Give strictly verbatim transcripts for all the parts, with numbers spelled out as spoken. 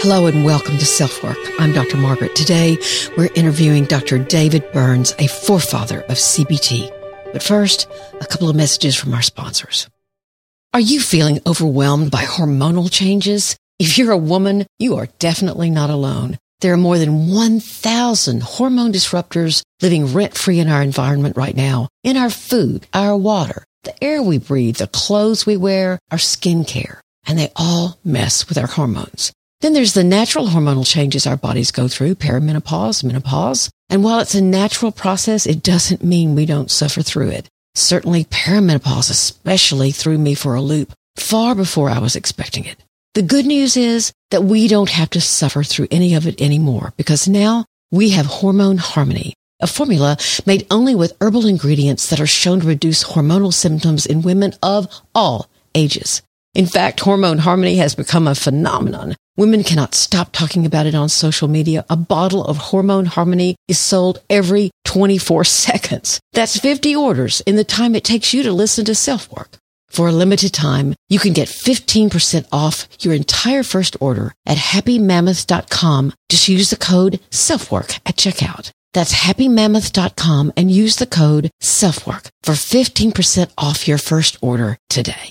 Hello and welcome to Self-Work. I'm Doctor Margaret. Today, we're interviewing Doctor David Burns, a forefather of C B T. But first, a couple of messages from our sponsors. Are you feeling overwhelmed by hormonal changes? If you're a woman, you are definitely not alone. There are more than one thousand hormone disruptors living rent-free in our environment right now, in our food, our water, the air we breathe, the clothes we wear, our skincare, and they all mess with our hormones. Then there's the natural hormonal changes our bodies go through, perimenopause, menopause. And while it's a natural process, it doesn't mean we don't suffer through it. Certainly perimenopause especially threw me for a loop far before I was expecting it. The good news is that we don't have to suffer through any of it anymore because now we have Hormone Harmony, a formula made only with herbal ingredients that are shown to reduce hormonal symptoms in women of all ages. In fact, Hormone Harmony has become a phenomenon. Women cannot stop talking about it on social media. A bottle of Hormone Harmony is sold every twenty-four seconds. That's fifty orders in the time it takes you to listen to Self-Work. For a limited time, you can get fifteen percent off your entire first order at happy mammoth dot com. Just use the code SELFWORK at checkout. That's happy mammoth dot com and use the code SELFWORK for fifteen percent off your first order today.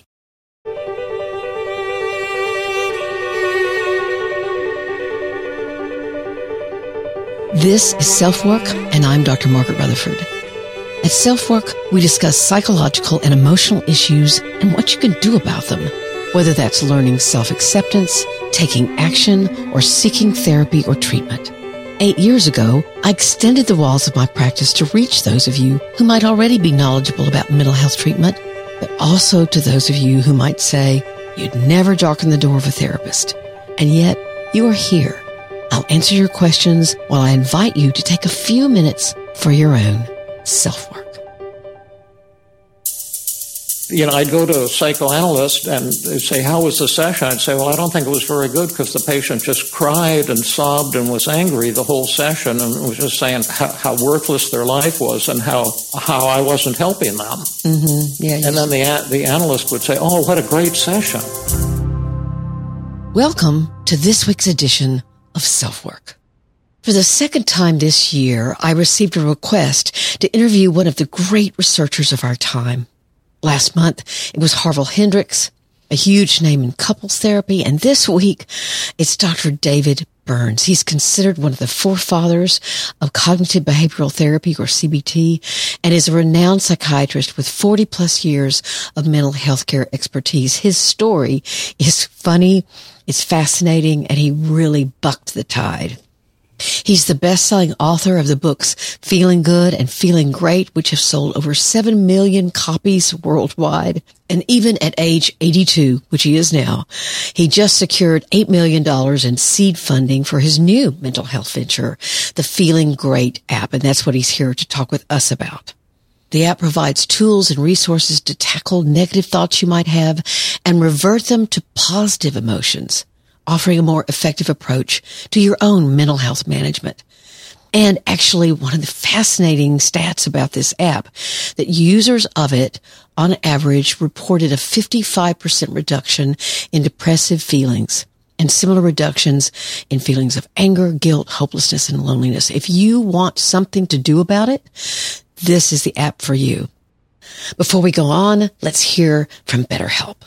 This is Self-Work, and I'm Doctor Margaret Rutherford. At Self-Work, we discuss psychological and emotional issues and what you can do about them, whether that's learning self-acceptance, taking action, or seeking therapy or treatment. Eight years ago, I extended the walls of my practice to reach those of you who might already be knowledgeable about mental health treatment, but also to those of you who might say you'd never darken the door of a therapist. And yet, you are here. I'll answer your questions while I invite you to take a few minutes for your own self-work. You know, I'd go to a psychoanalyst and they'd say, how was the session? I'd say, well, I don't think it was very good because the patient just cried and sobbed and was angry the whole session and was just saying how, how worthless their life was and how, how I wasn't helping them. Mm-hmm. Yeah, and then the, the analyst would say, oh, what a great session. Welcome to this week's edition of Self-Work. For the second time this year, I received a request to interview one of the great researchers of our time. Last month, it was Harville Hendrix, a huge name in couples therapy, and this week, it's Doctor David Burns. He's considered one of the forefathers of cognitive behavioral therapy, or C B T, and is a renowned psychiatrist with forty plus years of mental health care expertise. His story is funny, it's fascinating, and he really bucked the tide. He's the best-selling author of the books Feeling Good and Feeling Great, which have sold over seven million copies worldwide. And even at age eighty-two, which he is now, he just secured eight million dollars in seed funding for his new mental health venture, the Feeling Great app, and that's what he's here to talk with us about. The app provides tools and resources to tackle negative thoughts you might have and revert them to positive emotions, offering a more effective approach to your own mental health management. And actually, one of the fascinating stats about this app, that users of it, on average, reported a fifty-five percent reduction in depressive feelings and similar reductions in feelings of anger, guilt, hopelessness, and loneliness. If you want something to do about it, this is the app for you. Before we go on, let's hear from BetterHelp.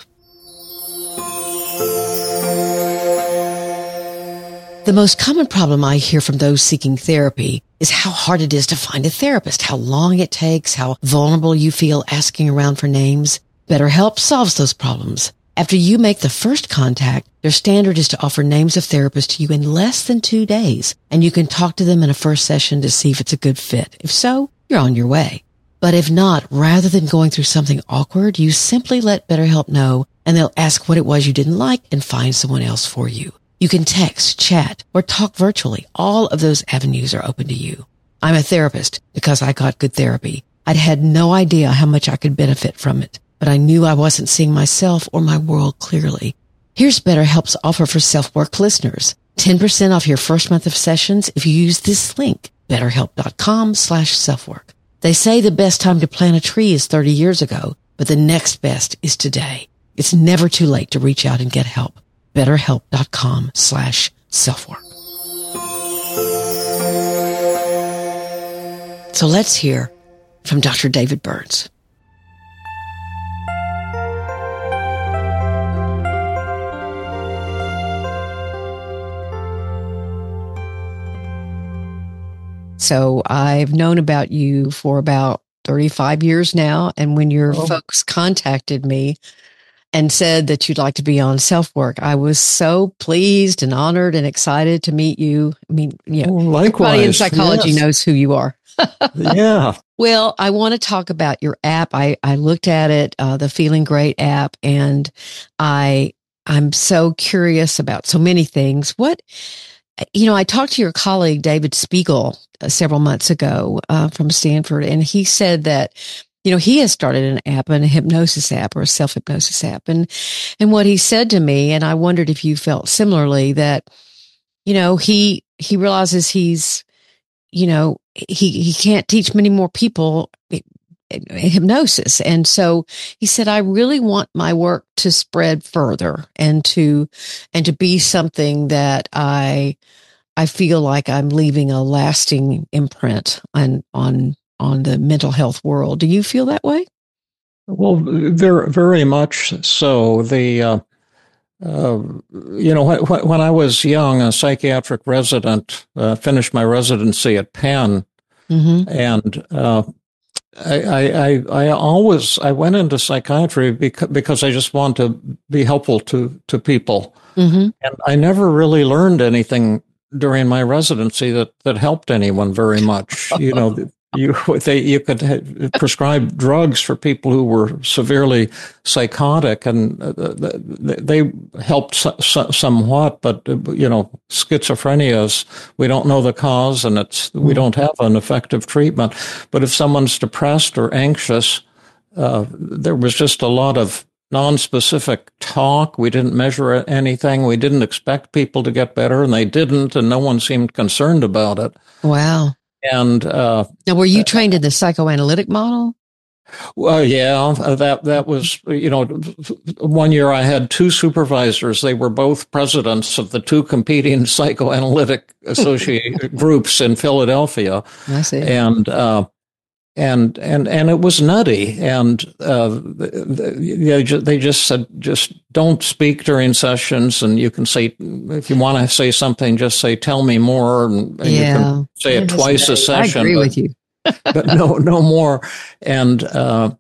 The most common problem I hear from those seeking therapy is how hard it is to find a therapist, how long it takes, how vulnerable you feel asking around for names. BetterHelp solves those problems. After you make the first contact, their standard is to offer names of therapists to you in less than two days, and you can talk to them in a first session to see if it's a good fit. If so, you're on your way. But if not, rather than going through something awkward, you simply let BetterHelp know, and they'll ask what it was you didn't like and find someone else for you. You can text, chat, or talk virtually. All of those avenues are open to you. I'm a therapist because I got good therapy. I'd had no idea how much I could benefit from it, but I knew I wasn't seeing myself or my world clearly. Here's BetterHelp's offer for Self-Work listeners. ten percent off your first month of sessions if you use this link, betterhelp.com slash self-work. They say the best time to plant a tree is thirty years ago, but the next best is today. It's never too late to reach out and get help. BetterHelp.com slash self-work. So let's hear from Doctor David Burns. So I've known about you for about thirty-five years now. And when your oh. folks contacted me and said that you'd like to be on Self-Work, I was so pleased and honored and excited to meet you. I mean, you know, well, likewise, everybody in psychology yes. knows who you are. Yeah. Well, I want to talk about your app. I, I looked at it, uh, the Feeling Great app, and I, I'm so curious about so many things. What, you know, I talked to your colleague, David Spiegel, uh, several months ago uh, from Stanford, and he said that, you know, he has started an app, a hypnosis app or a self-hypnosis app. And, and what he said to me, and I wondered if you felt similarly, that, you know, he, he realizes he's, you know, he, he can't teach many more people hypnosis. And so he said, I really want my work to spread further and to, and to be something that I, I feel like I'm leaving a lasting imprint on, on, on the mental health world. Do you feel that way? Well, very, very much so. The, uh, uh, you know, when, when I was young, a psychiatric resident, uh, finished my residency at Penn, mm-hmm. and uh, I, I, I always I went into psychiatry because, because I just want to be helpful to to people, mm-hmm. and I never really learned anything during my residency that that helped anyone very much. You know. You they you could ha- prescribe drugs for people who were severely psychotic, and uh, they helped so, so, somewhat. But uh, you know, schizophrenia is, we don't know the cause, and it's we don't have an effective treatment. But if someone's depressed or anxious, uh, there was just a lot of non-specific talk. We didn't measure anything. We didn't expect people to get better, and they didn't, and no one seemed concerned about it. Wow. And uh, now, were you trained in the psychoanalytic model? Well, yeah, that that was, you know, one year I had two supervisors. They were both presidents of the two competing psychoanalytic associate groups in Philadelphia. I see. And uh, and and and it was nutty. And uh, they just, they just said, just don't speak during sessions. And you can say, if you want to say something, just say, tell me more. And, and yeah. you can say it twice a session. I agree but, with you. but no, no more. And uh,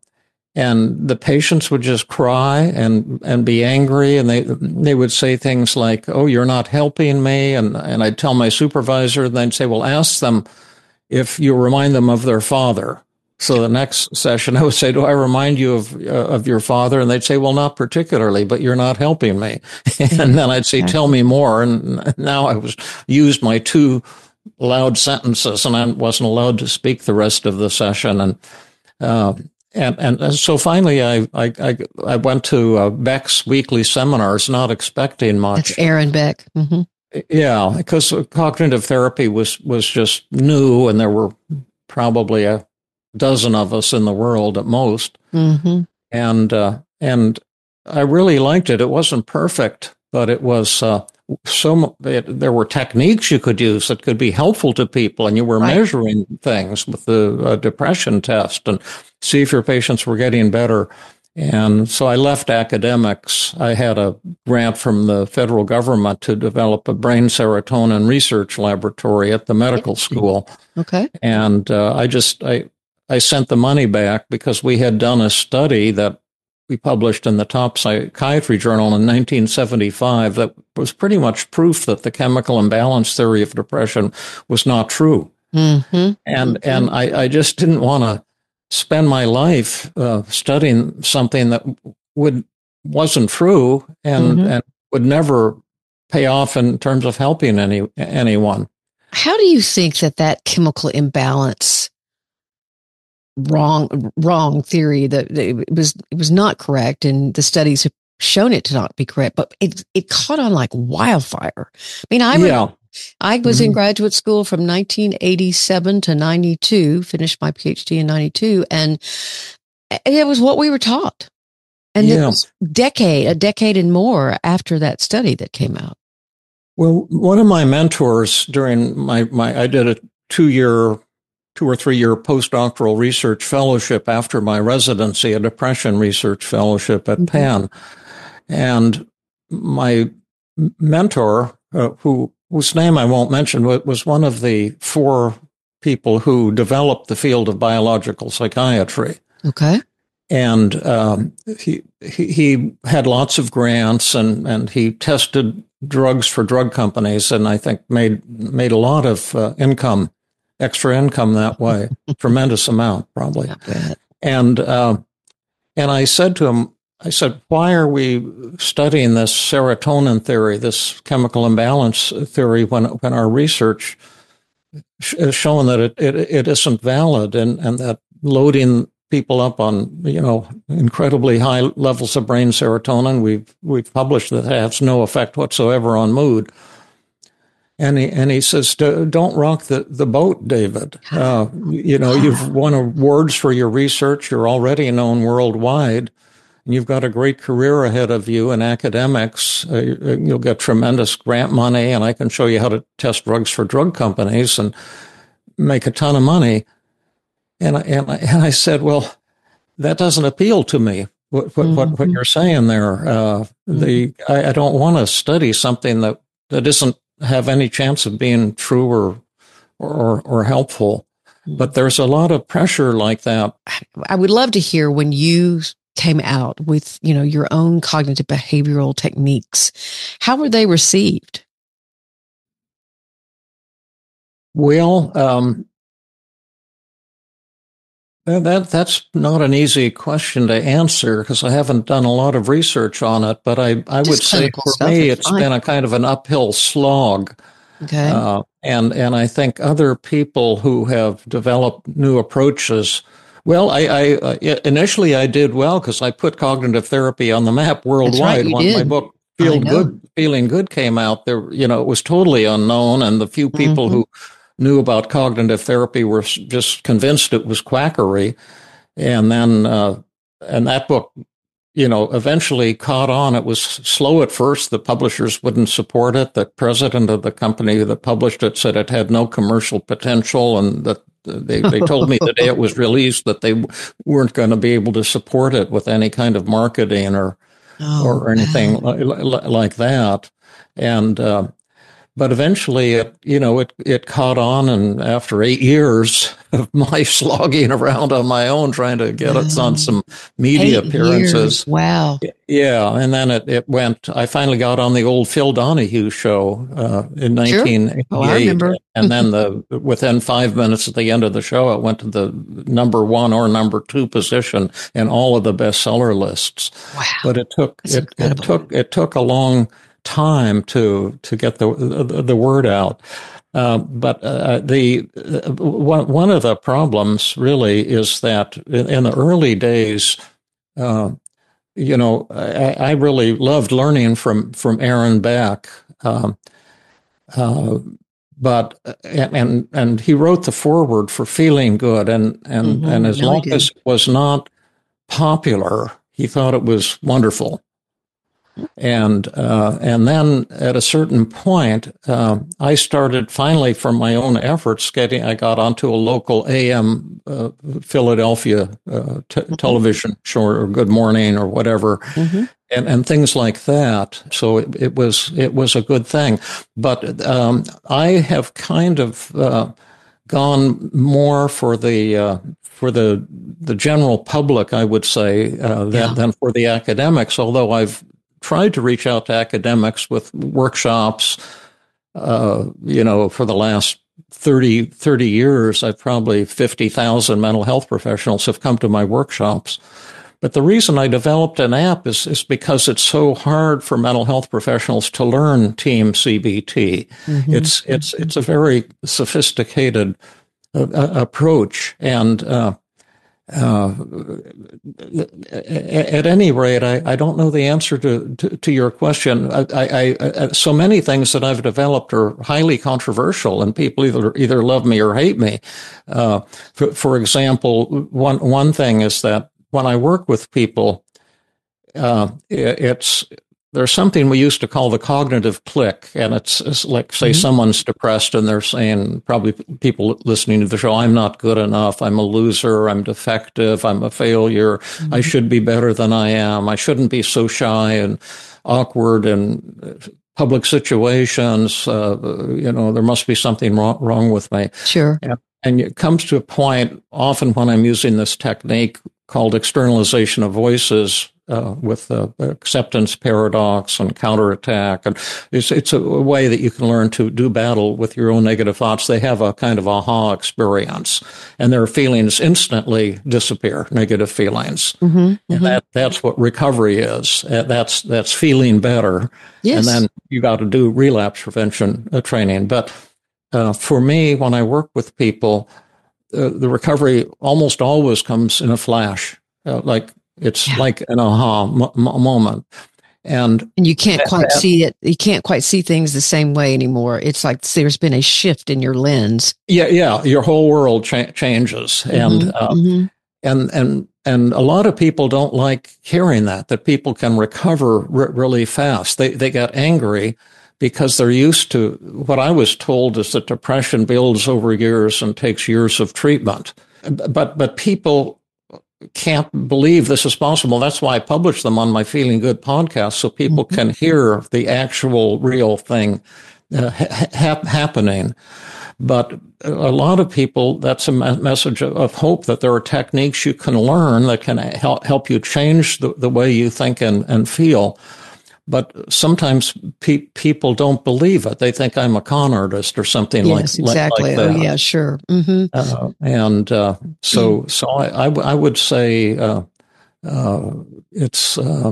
and the patients would just cry and and be angry. And they they would say things like, oh, you're not helping me. And, and I'd tell my supervisor, and they'd say, well, ask them if you remind them of their father. So the next session, I would say, do I remind you of uh, of your father? And they'd say, well, not particularly, but you're not helping me. And then I'd say, tell me more. And now I was used my two loud sentences, and I wasn't allowed to speak the rest of the session. And uh, and and so finally, I I I went to uh, Beck's weekly seminars, not expecting much. That's Aaron Beck. Mm-hmm. Yeah, because cognitive therapy was was just new, and there were probably a dozen of us in the world at most. Mm-hmm. And, uh, and I really liked it. It wasn't perfect, but it was, uh, so it, there were techniques you could use that could be helpful to people, and you were right. measuring things with the uh, depression test and see if your patients were getting better. And so I left academics. I had a grant from the federal government to develop a brain serotonin research laboratory at the medical school. Okay. And, uh, I just, I, I sent the money back because we had done a study that we published in the top psychiatry journal in nineteen seventy-five that was pretty much proof that the chemical imbalance theory of depression was not true. Mm-hmm. And mm-hmm. and I, I just didn't want to spend my life uh, studying something that would wasn't true and, mm-hmm. and would never pay off in terms of helping any anyone. How do you think that that chemical imbalance wrong wrong theory that it was it was not correct, and the studies have shown it to not be correct, but it it caught on like wildfire? I mean, I yeah. I was mm-hmm. in graduate school from nineteen eighty-seven to ninety-two, finished my PhD in ninety-two, and it was what we were taught. And yeah. it was decade, a decade and more after that study that came out. Well, one of my mentors during my, my I did a two-year, two or three-year postdoctoral research fellowship after my residency, a depression research fellowship at mm-hmm. Penn. And my mentor, uh, who whose name I won't mention, was one of the four people who developed the field of biological psychiatry. Okay. And um, he, he he had lots of grants, and, and he tested drugs for drug companies, and I think made made a lot of uh, income, extra income that way, tremendous amount probably. And uh, and I said to him, I said, why are we studying this serotonin theory, this chemical imbalance theory, when when our research has shown that it, it, it isn't valid, and, and that loading people up on, you know, incredibly high levels of brain serotonin, we've we've published that has no effect whatsoever on mood. And he and he says, don't rock the, the boat, David. Uh, you know, you've won awards for your research. You're already known worldwide. And you've got a great career ahead of you in academics. Uh, you'll get tremendous grant money, and I can show you how to test drugs for drug companies and make a ton of money. And I, and I, and I said, well, that doesn't appeal to me. What what, mm-hmm. what, what you're saying there, uh, mm-hmm. the I, I don't want to study something that, that doesn't have any chance of being true or or or helpful. Mm-hmm. But there's a lot of pressure like that. I would love to hear when you came out with, you know, your own cognitive behavioral techniques. How were they received? Well, um, That that's not an easy question to answer because I haven't done a lot of research on it. But I, I would say for stuff, me, it's fine. Been a kind of an uphill slog. Okay. Uh, and and I think other people who have developed new approaches. Well, I, I uh, initially I did well because I put cognitive therapy on the map worldwide. Right, when did. my book Feel Good, Feeling Good came out, there, you know, it was totally unknown, and the few people mm-hmm. who knew about cognitive therapy were just convinced it was quackery. And then, uh, and that book, you know, eventually caught on. It was slow at first. The publishers wouldn't support it. The president of the company that published it said it had no commercial potential, and that they, they told me the day it was released that they weren't going to be able to support it with any kind of marketing or, oh, or anything li- li- like that. And, uh, But eventually, it, you know, it, it caught on, and after eight years of my slogging around on my own trying to get wow. it on some media eight appearances. Years. Wow. Yeah, and then it, it went, I finally got on the old Phil Donahue show uh, in nineteen eighty-eight. Sure. Oh, I remember. And then the within five minutes at the end of the show, it went to the number one or number two position in all of the bestseller lists. Wow. But it took, it, it took, it took a long time to to get the the, the word out, uh, but uh, the uh, one one of the problems really is that in, in the early days, uh, you know, I, I really loved learning from from Aaron Beck, um, uh, but and and he wrote the foreword for Feeling Good, and and mm-hmm. and as no, long as it was not popular, he thought it was wonderful. And uh, and then at a certain point, uh, I started finally from my own efforts getting. I got onto a local A M uh, Philadelphia uh, t- mm-hmm. television show, or Good Morning, or whatever, mm-hmm. and and things like that. So it, it was it was a good thing. But um, I have kind of uh, gone more for the uh, for the the general public, I would say, uh, than, yeah. than for the academics. Although I've tried to reach out to academics with workshops, uh, you know, for the last thirty, thirty years, I've probably fifty thousand mental health professionals have come to my workshops. But the reason I developed an app is, is because it's so hard for mental health professionals to learn Team C B T. Mm-hmm. It's, it's, it's a very sophisticated uh, approach. And, uh, Uh, at any rate, I, I don't know the answer to, to, to your question. I, I, I, so many things that I've developed are highly controversial, and people either either love me or hate me. Uh, for, for example, one one thing is that when I work with people, uh, it, it's there's something we used to call the cognitive click, and it's, it's like, say, mm-hmm. someone's depressed and they're saying, probably people listening to the show, I'm not good enough, I'm a loser, I'm defective, I'm a failure, mm-hmm. I should be better than I am, I shouldn't be so shy and awkward in public situations, uh, you know, there must be something wrong, wrong with me. Sure. And, and it comes to a point, often when I'm using this technique called externalization of voices, Uh, with the acceptance paradox and counterattack. And it's, it's a way that you can learn to do battle with your own negative thoughts. They have a kind of aha experience, and their feelings instantly disappear, negative feelings. Mm-hmm, and mm-hmm. that, that's what recovery is. That's, that's feeling better. Yes. And then you got to do relapse prevention uh, training. But uh, for me, when I work with people, uh, the recovery almost always comes in a flash, uh, like, It's yeah. like an aha m- m- moment. And, and you can't that, quite that, see it. You can't quite see things the same way anymore. It's like there's been a shift in your lens. Yeah, yeah. Your whole world cha- changes. Mm-hmm, and, uh, mm-hmm. and, and, and a lot of people don't like hearing that, that people can recover r- really fast. They, they get angry because they're used to what I was told is that depression builds over years and takes years of treatment. But, but people can't believe this is possible. That's why I publish them on my Feeling Good podcast, so people mm-hmm. can hear the actual real thing uh, ha- happening. But a lot of people, that's a me- message of hope that there are techniques you can learn that can help, help you change the, the way you think and, and feel. But sometimes pe- people don't believe it. They think I'm a con artist or something yes, like, exactly. like that. Oh, yeah, sure. Mm-hmm. Uh, and uh, so, mm-hmm. so I, I, w- I would say uh, uh, it's. Uh,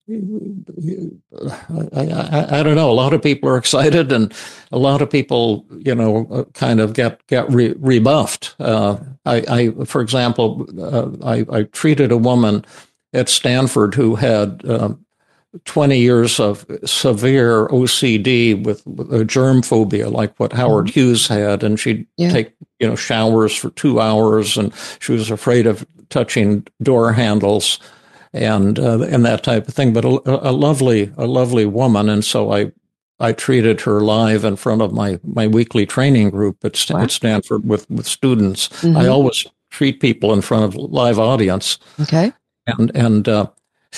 I, I, I don't know. A lot of people are excited, and a lot of people, you know, kind of get get re- rebuffed. Uh, I, I, for example, uh, I, I treated a woman at Stanford who had. Uh, twenty years of severe O C D with, with a germ phobia, like what Howard mm-hmm. Hughes had. And she'd yeah. take, you know, showers for two hours and she was afraid of touching door handles and, uh, and that type of thing. But a, a lovely, a lovely woman. And so I, I treated her live in front of my, my weekly training group at, wow. at Stanford with, with students. Mm-hmm. I always treat people in front of live audience. Okay. And, and, uh,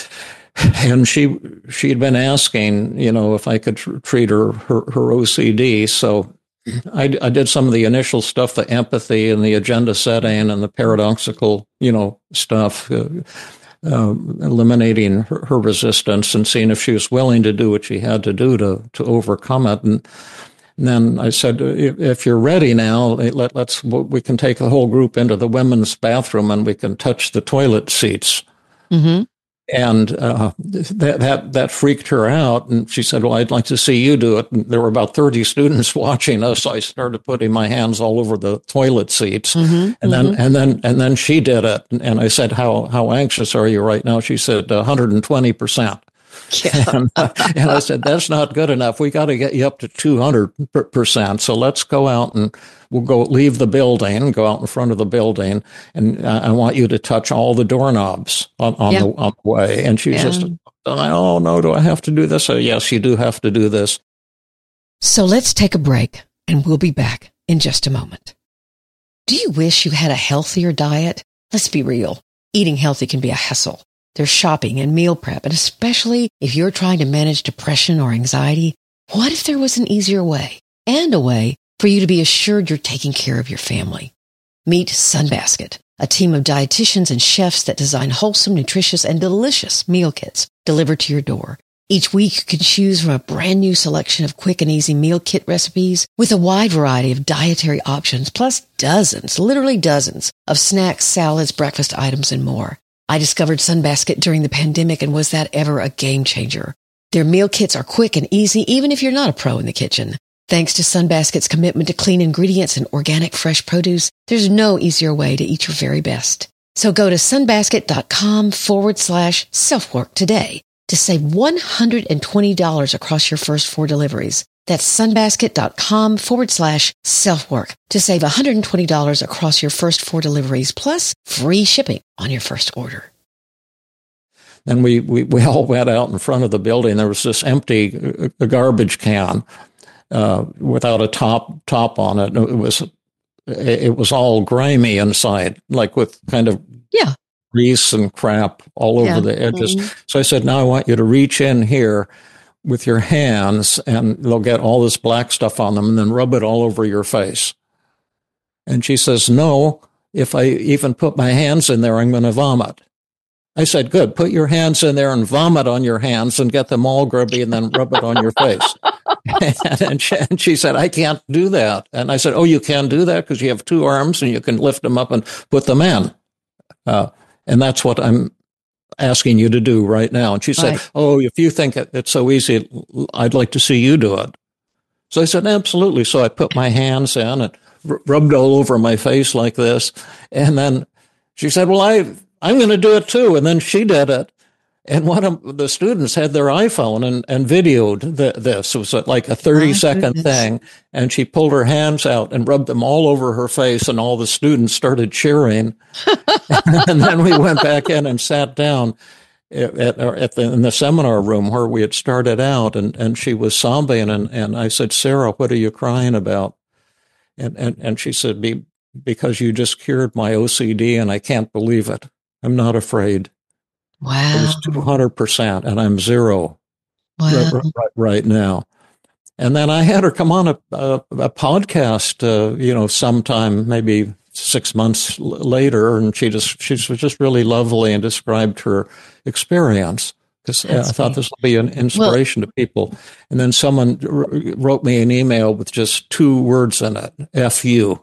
And she she had been asking, you know, if I could tr- treat her, her her O C D. So I, I did some of the initial stuff, the empathy and the agenda setting and the paradoxical, you know, stuff, uh, uh, eliminating her, her resistance and seeing if she was willing to do what she had to do to to overcome it. And, and then I said, if, if you're ready now, let, let's we can take the whole group into the women's bathroom and we can touch the toilet seats. Mm-hmm. And uh, that, that that freaked her out. And she said, well, I'd like to see you do it. And there were about thirty students watching us. So I started putting my hands all over the toilet seats. Mm-hmm, and then mm-hmm. and then and then she did it. And I said, how how anxious are you right now? She said, one hundred twenty percent. Yeah. and, uh, and I said, that's not good enough. We got to get you up to two hundred percent. So let's go out and we'll go leave the building, go out in front of the building. And I, I want you to touch all the doorknobs on, on, yeah. the, on the way. And she yeah. just, oh, no, do I have to do this? So, yes, you do have to do this. So let's take a break and we'll be back in just a moment. Do you wish you had a healthier diet? Let's be real. Eating healthy can be a hassle. There's shopping and meal prep, and especially if you're trying to manage depression or anxiety, what if there was an easier way and a way for you to be assured you're taking care of your family? Meet Sunbasket, a team of dietitians and chefs that design wholesome, nutritious, and delicious meal kits delivered to your door. Each week, you can choose from a brand new selection of quick and easy meal kit recipes with a wide variety of dietary options, plus dozens, literally dozens, of snacks, salads, breakfast items, and more. I discovered Sunbasket during the pandemic, and was that ever a game changer. Their meal kits are quick and easy, even if you're not a pro in the kitchen. Thanks to Sunbasket's commitment to clean ingredients and organic fresh produce, there's no easier way to eat your very best. So go to sunbasket.com forward slash self-work today to save one hundred twenty dollars across your first four deliveries. That's sunbasket.com forward slash self-work to save one hundred twenty dollars across your first four deliveries, plus free shipping on your first order. And we, we, we all went out in front of the building. There was this empty uh, garbage can uh, without a top top on it. It was it was all grimy inside, like with kind of yeah. grease and crap all over yeah. the edges. Mm-hmm. So I said, now I want you to reach in here with your hands, and they'll get all this black stuff on them, and then rub it all over your face. And she says, no, if I even put my hands in there, I'm going to vomit. I said, good, put your hands in there and vomit on your hands and get them all grubby and then rub it on your face. and, she, and she said, I can't do that. And I said, oh, you can do that because you have two arms and you can lift them up and put them in. Uh, and that's what I'm asking you to do right now. And she said, right. oh, if you think it, it's so easy, I'd like to see you do it. So I said, absolutely. So I put my hands in and r- rubbed all over my face like this. And then she said, well, I, I'm going to do it too. And then she did it. And one of the students had their iPhone and, and videoed the, this. It was like a thirty second thing. And she pulled her hands out and rubbed them all over her face. And all the students started cheering. And then we went back in and sat down at, at, at the, in the seminar room where we had started out. And, and she was sobbing. And, and I said, Sarah, what are you crying about? And, and, and she said, Be, because you just cured my O C D and I can't believe it. I'm not afraid. Wow. It was two hundred percent, and I'm zero wow. right, right, right now. And then I had her come on a, a, a podcast, uh, you know, sometime, maybe six months l- later, and she just she was just really lovely and described her experience. Because I thought this would be an inspiration well, to people. And then someone r- wrote me an email with just two words in it, F you.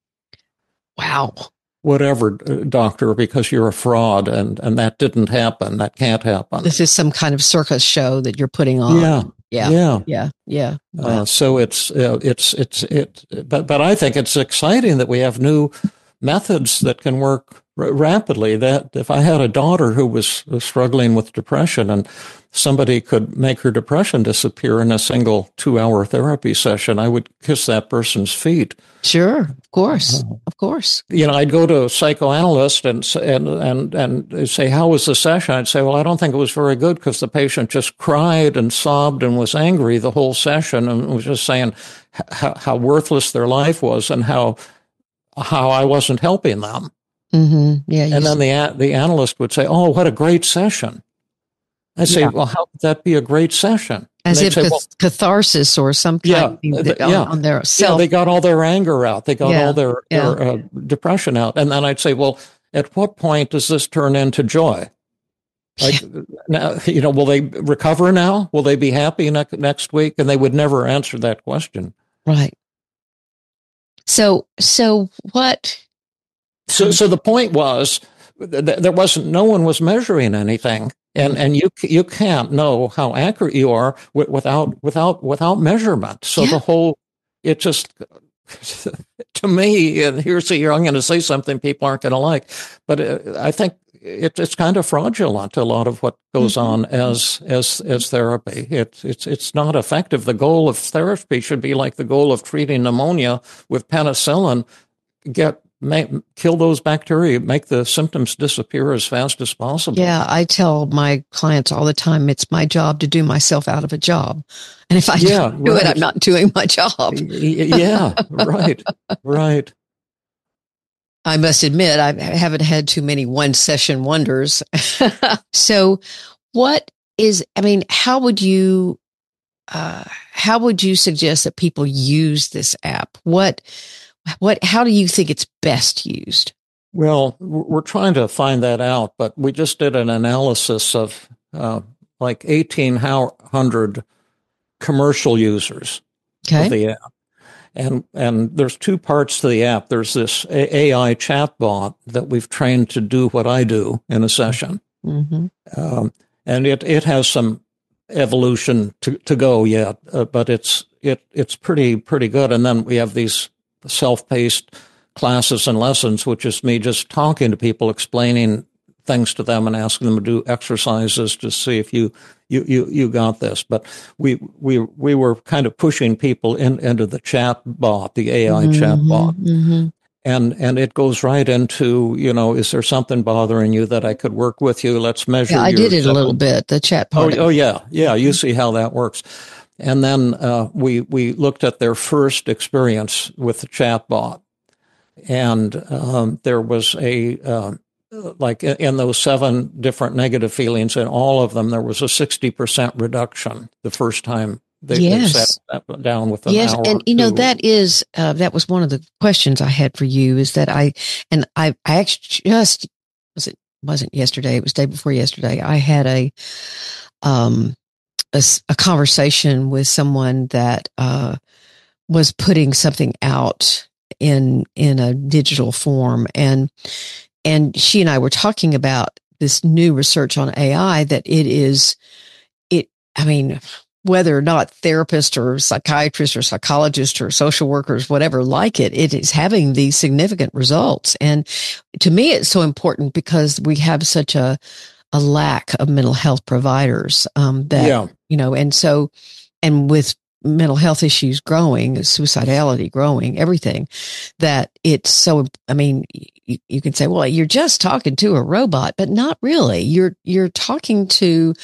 Wow. Whatever, doctor, because you're a fraud, and, and that didn't happen. That can't happen. This is some kind of circus show that you're putting on. Yeah, yeah, yeah, yeah, yeah. Wow. Uh, so it's uh, it's it's it, but but I think it's exciting that we have new methods that can work r- rapidly. That if I had a daughter who was struggling with depression, and somebody could make her depression disappear in a single two-hour therapy session, I would kiss that person's feet. Sure, of course, of course. You know, I'd go to a psychoanalyst and and and and say, "How was the session?" I'd say, "Well, I don't think it was very good because the patient just cried and sobbed and was angry the whole session and was just saying how, how worthless their life was and how how I wasn't helping them." Mm-hmm. Yeah, and then the the analyst would say, "Oh, what a great session." I say, yeah. "Well, how could that be a great session?" As if say, cath- well, catharsis or some kind yeah, of thing yeah. on their self. Yeah, they got all their anger out. They got yeah, all their, yeah. their uh, depression out. And then I'd say, well, at what point does this turn into joy? Like, yeah. now, you know, will they recover now? Will they be happy ne- next week? And they would never answer that question. Right. So, so what? So, so the point was th- there wasn't, no one was measuring anything. And and you you can't know how accurate you are w- without without without measurement. So yeah. the whole it just to me, and here's here I'm going to say something people aren't going to like, but it, I think it, it's kind of fraudulent. A lot of what goes mm-hmm. on as as as therapy, it's it's it's not effective. The goal of therapy should be like the goal of treating pneumonia with penicillin. Get Make, kill those bacteria, make the symptoms disappear as fast as possible. Yeah, I tell my clients all the time, it's my job to do myself out of a job. And if I yeah, don't do right. it, I'm not doing my job. yeah, right, right. I must admit, I haven't had too many one-session wonders. So what is, I mean, how would you, uh, how would you suggest that people use this app? What What? How do you think it's best used? Well, we're trying to find that out, but we just did an analysis of uh, like eighteen hundred commercial users okay. of the app. And and there's two parts to the app. There's this A I chatbot that we've trained to do what I do in a session. Mm-hmm. Um, and it, it has some evolution to, to go yet, uh, but it's it it's pretty pretty good. And then we have these self-paced classes and lessons, which is me just talking to people, explaining things to them and asking them to do exercises to see if you, you, you, you got this. But we, we, we were kind of pushing people in, into the chat bot, the A I mm-hmm, chat bot. Mm-hmm. And and it goes right into, you know, is there something bothering you that I could work with you? Let's measure. Yeah, I your did it a little seven- bit, the chat Oh, part. oh yeah, yeah. You see how that works. And then uh, we we looked at their first experience with the chatbot, and um, there was a uh, like in those seven different negative feelings, in all of them there was a sixty percent reduction the first time they, Yes. they sat down with an Yes, hour. and you know to, that is uh, that was one of the questions I had for you. Is that I and I I actually just was it wasn't yesterday. It was the day before yesterday. I had a um a, a conversation with someone that uh, was putting something out in in a digital form, and and she and I were talking about this new research on A I that it is it. I mean, whether or not therapists or psychiatrists or psychologists or social workers, whatever like it, it is having these significant results. And to me, it's so important because we have such a, a lack of mental health providers, um, that, yeah. you know, and so, and with mental health issues growing, suicidality growing, everything, that it's so, I mean, you, you can say, well, you're just talking to a robot, but not really. You're, you're talking to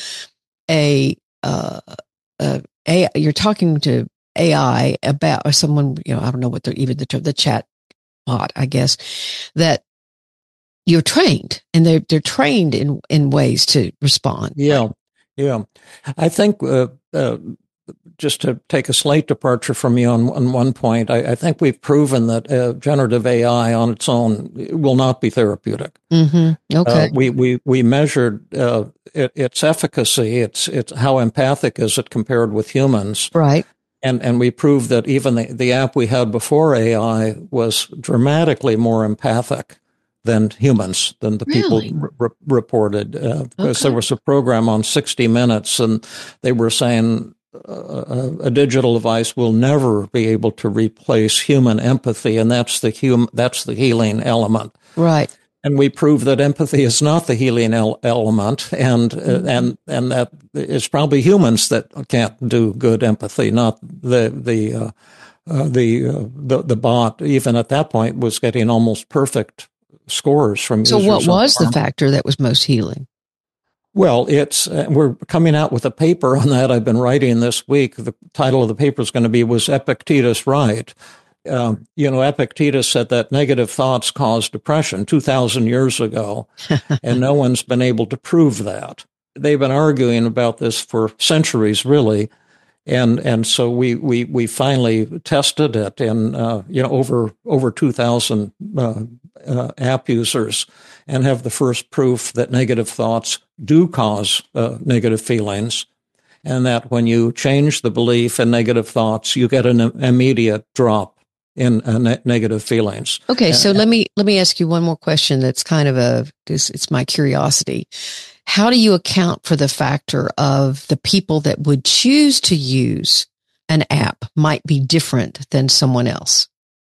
a, uh, Uh, A, you're talking to A I about, or someone, you know, I don't know what they're even the term, the chat bot, I guess, that you're trained and they're, they're trained in, in ways to respond. Yeah. Yeah. I think, uh, uh, just to take a slight departure from you on, on one point, I, I think we've proven that uh, generative A I on its own will not be therapeutic. Mm-hmm. Okay. Uh, we, we, we measured uh, it, its efficacy, its, its how empathic is it compared with humans. Right. And, and we proved that even the, the app we had before A I was dramatically more empathic than humans, than the Really? people re- reported. Uh, because Okay. there was a program on sixty minutes, and they were saying uh, a digital device will never be able to replace human empathy, and that's the hum- that's the healing element. Right. And we proved that empathy is not the healing el- element, and uh, Mm-hmm. and and that it's probably humans that can't do good empathy, not the the uh, uh, the, uh, the the bot. Even at that point, was getting almost perfect scores from So users. what was the on- factor that was most healing? Well, it's uh, we're coming out with a paper on that. I've been writing this week. The title of the paper is going to be "Was Epictetus Right?" Um, you know, Epictetus said that negative thoughts cause depression two thousand years ago, and no one's been able to prove that. They've been arguing about this for centuries, really. And and so we we we finally tested it in uh, you know over over two thousand uh, uh, app users, and have the first proof that negative thoughts do cause uh, negative feelings, and that when you change the belief in negative thoughts, you get an immediate drop in uh, ne- negative feelings. Okay. So let me, let me ask you one more question. That's kind of a, this, it's my curiosity. How do you account for the factor of the people that would choose to use an app might be different than someone else?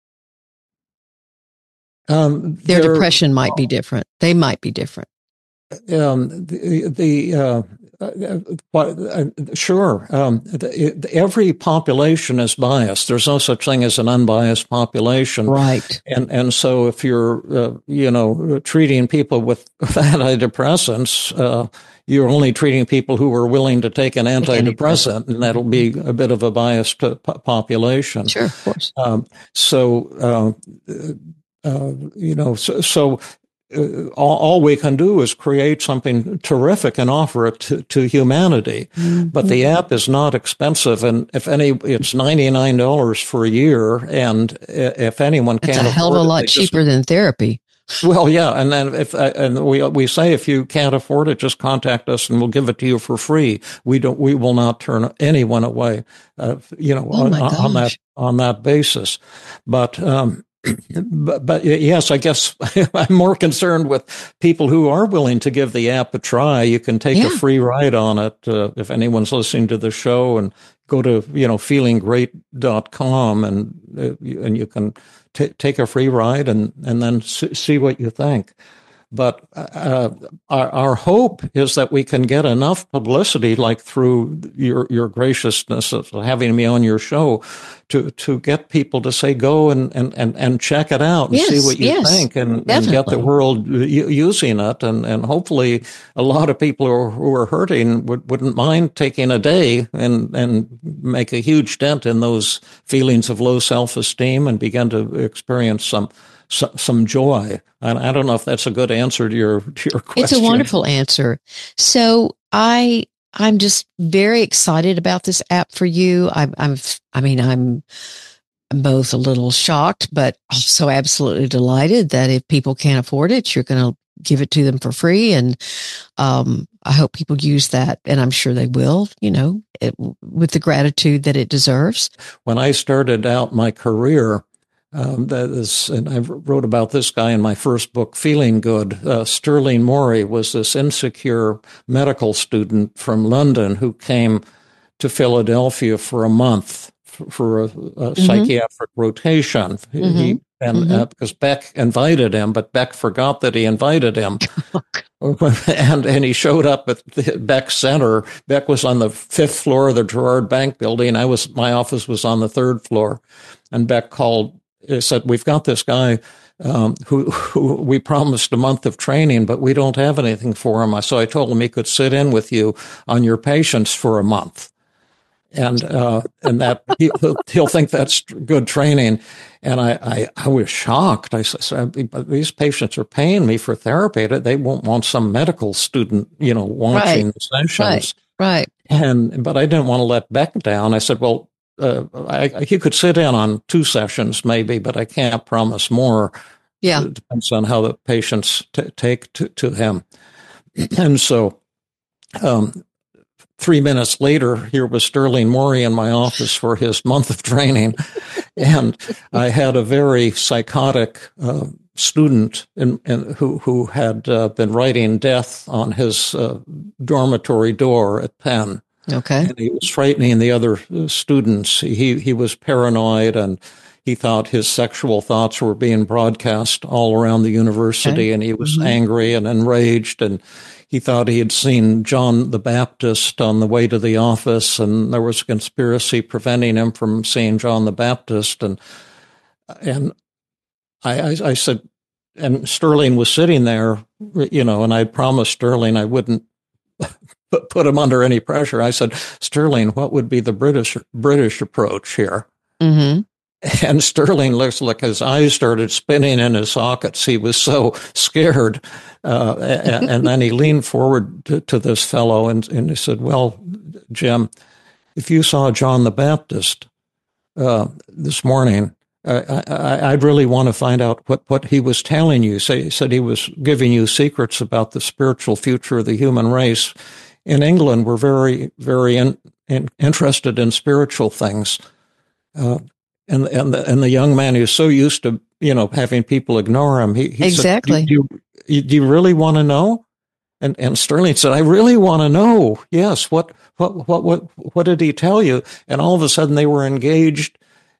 Um, Their depression might be different. They might be different. Um, the, the uh, uh, uh, sure. Um, the, every population is biased. There's no such thing as an unbiased population, right? And and so if you're uh, you know treating people with antidepressants, uh, you're only treating people who are willing to take an antidepressant, and that'll be a bit of a biased population. Sure, of course. Um, so uh, uh, you know, so. so Uh, all, all we can do is create something terrific and offer it to, to humanity. Mm-hmm. But the app is not expensive, and if any, it's ninety-nine dollars for a year. And if anyone can't afford it, it's a hell of a lot cheaper just, than therapy. Well, yeah, and then if and we we say if you can't afford it, just contact us and we'll give it to you for free. We don't, we will not turn anyone away, uh, you know, oh on, on that on that basis. But um, But, but yes, I guess I'm more concerned with people who are willing to give the app a try. You can take yeah. a free ride on it uh, if anyone's listening to the show, and go to you know feeling great dot com and uh, and you can t- take a free ride and and then see what you think. But uh, our, our hope is that we can get enough publicity, like through your your graciousness of having me on your show, to to get people to say, go and, and, and, and check it out and yes, see what you yes, think, and, and get the world using it. And, and hopefully a lot of people who are, who are hurting would, wouldn't mind taking a day and, and make a huge dent in those feelings of low self-esteem and begin to experience some some joy. And I don't know if that's a good answer to your to your question. It's a wonderful answer. So I I'm just very excited about this app for you. I'm I'm I mean I'm both a little shocked, but also absolutely delighted that if people can't afford it, you're going to give it to them for free. And um, I hope people use that, and I'm sure they will. You know, it, with the gratitude that it deserves. When I started out my career. Um, that is, and I wrote about this guy in my first book, Feeling Good. Uh, Sterling Morey was this insecure medical student from London who came to Philadelphia for a month for, for a, a mm-hmm. psychiatric rotation. Mm-hmm. He, and mm-hmm. uh, because Beck invited him, but Beck forgot that he invited him. and and he showed up at the Beck Center. Beck was on the fifth floor of the Gerard Bank building. I was, my office was on the third floor, and Beck called. He said, we've got this guy um, who, who we promised a month of training, but we don't have anything for him. So I told him he could sit in with you on your patients for a month. And uh, and that he'll, he'll think that's good training. And I, I, I was shocked. I said, these patients are paying me for therapy. They won't want some medical student, you know, watching right. the sessions. Right, right. And, but I didn't want to let Beck down. I said, well, Uh, I, he could sit in on two sessions maybe, but I can't promise more. Yeah. It depends on how the patients t- take to, to him. And so um, three minutes later, here was Sterling Morey in my office for his month of training. And I had a very psychotic uh, student in, in, who, who had uh, been writing death on his uh, dormitory door at Penn. Okay. And he was frightening the other students. He he was paranoid, and he thought his sexual thoughts were being broadcast all around the university, okay. and he was mm-hmm. angry and enraged, and he thought he had seen John the Baptist on the way to the office, and there was a conspiracy preventing him from seeing John the Baptist. And and I, I, I said, and Sterling was sitting there, you know, and I promised Sterling I wouldn't put him under any pressure. I said, Sterling, what would be the British British approach here? Mm-hmm. And Sterling looks like his eyes started spinning in his sockets. He was so scared. Uh, and, and then he leaned forward to, to this fellow and, and he said, well, Jim, if you saw John the Baptist uh, this morning, I, I, I'd really want to find out what, what he was telling you. So he said he was giving you secrets about the spiritual future of the human race. In England, we're very, very in, in, interested in spiritual things. Uh, and and the, and the young man who's so used to, you know, having people ignore him, he, he exactly. said, do you, do you really want to know? And and Sterling said, I really want to know. Yes. What, what, what, what, what did he tell you? And all of a sudden they were engaged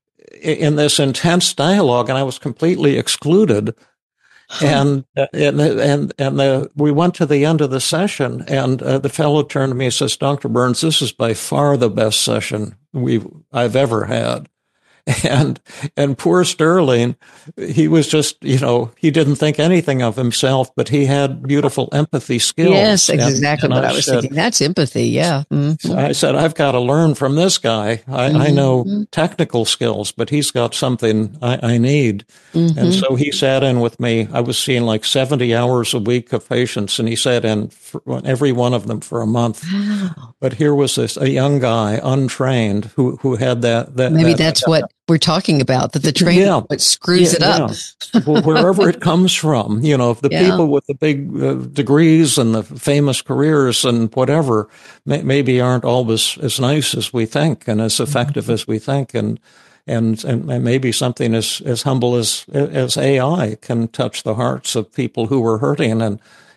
in this intense dialogue, and I was completely excluded. And, uh, and, and, and the, we went to the end of the session, and uh, the fellow turned to me and says, Doctor Burns, this is by far the best session we've, I've ever had. And, and poor Sterling, he was just, you know, he didn't think anything of himself, but he had beautiful empathy skills. Yes, exactly and, and what I, I was said, thinking. That's empathy. Yeah. Mm-hmm. I said, I've got to learn from this guy. I, mm-hmm. I know technical skills, but he's got something I, I need. Mm-hmm. And so he sat in with me. I was seeing like seventy hours a week of patients, and he sat in for every one of them for a month. Wow. But here was this, a young guy, untrained, who, who had that. that Maybe that, that's that, what that, we're talking about, that the training yeah, what screws yeah, it up. Yeah. Wherever it comes from, you know, the yeah. people with the big uh, degrees and the famous careers and whatever may, maybe aren't always as nice as we think and as effective mm-hmm. as we think. And, and, and maybe something as, as humble as, as A I can touch the hearts of people who are hurting. And,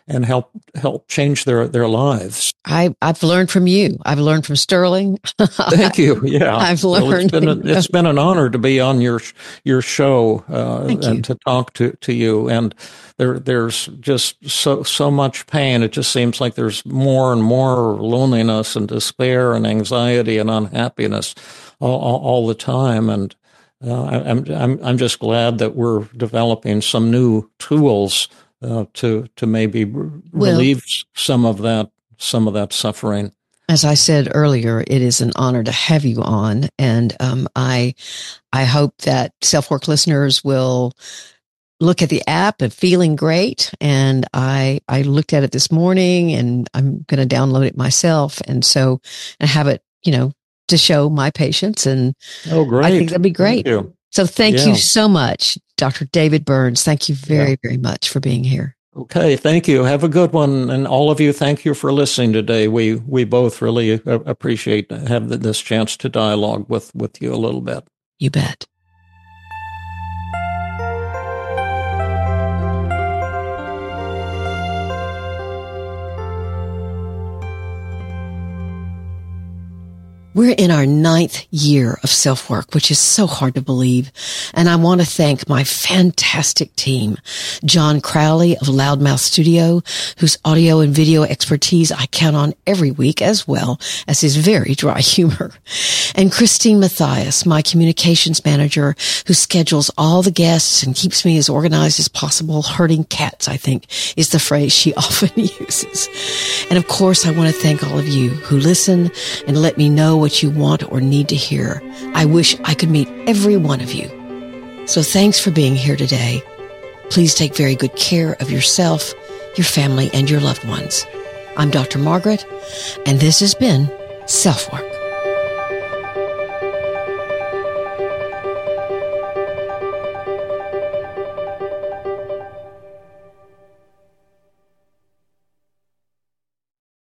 and help help change their, their lives. I, I've learned from you. I've learned from Sterling. Thank you. Yeah, I've learned. Well, it's been a, it's been an honor to be on your your show uh, and you. to talk to, to you. And there there's just so so much pain. It just seems like there's more and more loneliness and despair and anxiety and unhappiness all, all, all the time. And uh, I'm I'm I'm just glad that we're developing some new tools uh, to to maybe relieve well, some of that some of that suffering. As I said earlier, it is an honor to have you on, and um, I I hope that Self-Work listeners will look at the app and Feeling Great. And I I looked at it this morning, and I'm going to download it myself, and so and have it, you know, to show my patients. And oh, great! I think that'd be great. Thank you. So thank yeah. you so much, Doctor David Burns. Thank you very yeah. very much for being here. Okay, thank you. Have a good one. And all of you, thank you for listening today. We we both really appreciate having this chance to dialogue with, with you a little bit. You bet. We're in our ninth year of Self-Work, which is so hard to believe. And I want to thank my fantastic team, John Crowley of Loudmouth Studio, whose audio and video expertise I count on every week, as well as his very dry humor. And Christine Matthias, my communications manager, who schedules all the guests and keeps me as organized as possible. Herding cats, I think, is the phrase she often uses. And of course, I want to thank all of you who listen and let me know what you want or need to hear. I wish I could meet every one of you. So thanks for being here today. Please take very good care of yourself, your family, and your loved ones. I'm Doctor Margaret, and this has been Self-Work.